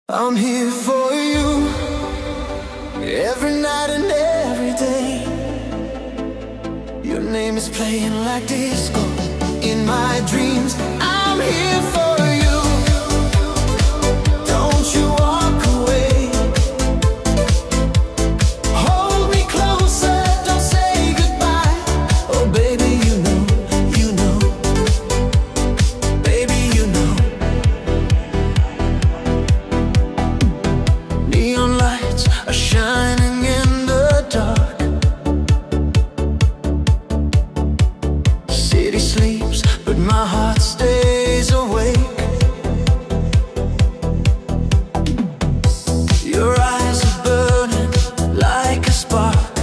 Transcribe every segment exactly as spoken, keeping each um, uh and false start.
I'm here for you, every night and every day. Your name is playing like disco in my dreams. I'm here for you. Don't you walk away. Hold me closer, don't say goodbye. Oh baby, you know, you know. Baby, you know. Neon lights are shining in the dark. City sleeps, but my heart stays awake. Your eyes are burning like a spark,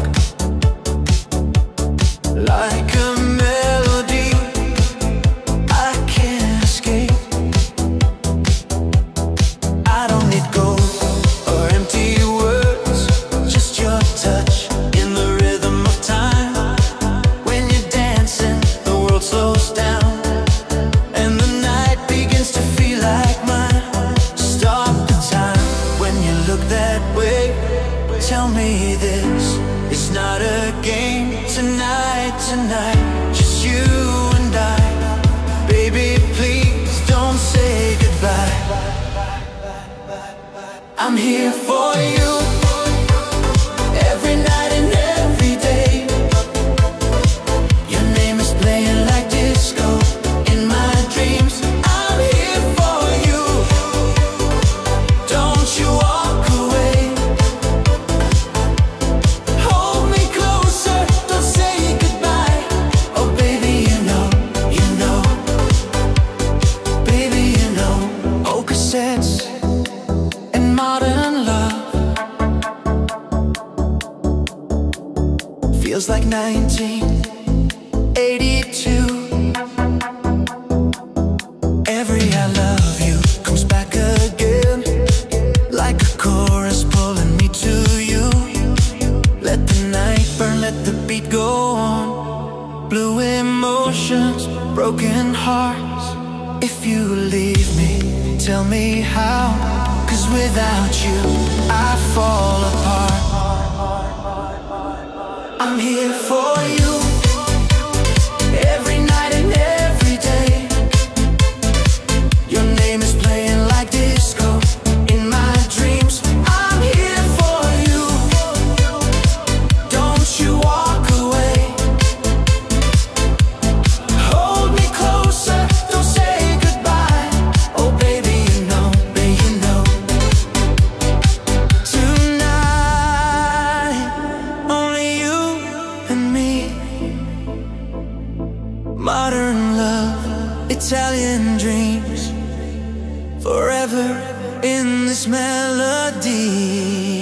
like a melody I can't escape. I don't need gold or empty words, just your touch in the rhythm of time. When you're dancing, the world slows down and the night begins to feel like mine. Stop the time when you look that way. Tell me this, it's not a game. Tonight, tonight, just you and I. Baby, please don't say goodbye. I'm here for you, every night and every day. Your name is playing like disco in my dreams. I'm here for you. Don't you walk away. Hold me closer, don't say goodbye. Oh baby, you know, you know. Baby, you know. Oh, cassettes and modern love. Feels like nineteen eighty-two. Every I love you comes back again, like a chorus pulling me to you. Let the night burn, let the beat go on. Blue emotions, broken hearts. If you leave me, tell me how. Cause without you, I fall apart. I'm here for you, every night and every day. Your name is playing like disco in my dreams. I'm here for you. Don't you walk away. Hold me closer, don't say goodbye. Oh baby, you know, baby, you know. Tonight, only you and me. Modern love, Italian dreams, forever in this melody.